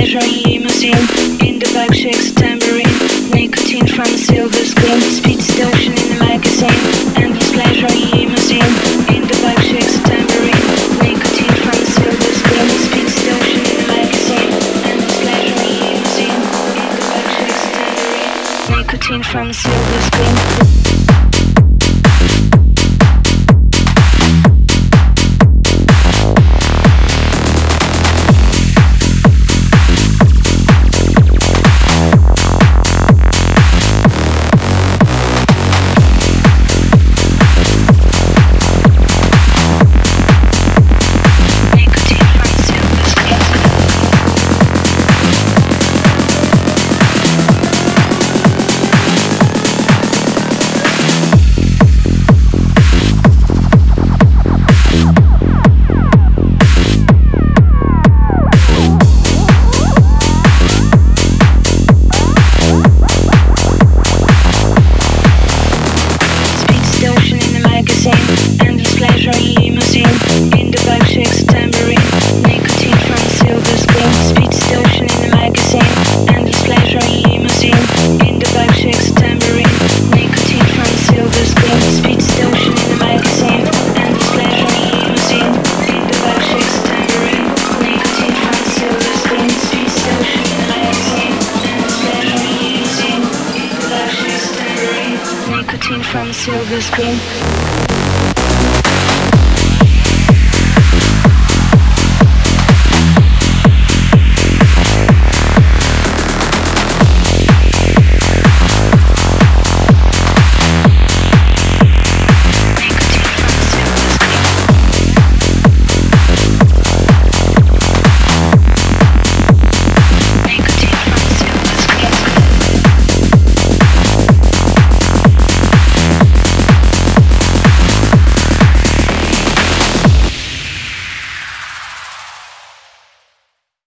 pleasure limousine. In the back shakes a tambourine. Nicotine from a silver screen. Speed seduction in the magazine. Endless pleasure limousine. In the back shakes a tambourine. Nicotine from a silver screen. Speed seduction in the magazine. Endless pleasure limousine. In the back shakes a tambourine. Nicotine from a silver screen. Endless pleasure limousine. In the back shakes a tambourine. Nicotine from a silver screen. Speed seduction in the magazine. Endless pleasure limousine. In the back shakes a tambourine. Nicotine from a silver screen. Speed seduction in the magazine. Endless pleasure limousine. In the back shakes a tambourine. Nicotine from a silver screen. Speed seduction in the magazine. Endless pleasure limousine. In the back shakes a tambourine. Nicotine from a silver screen.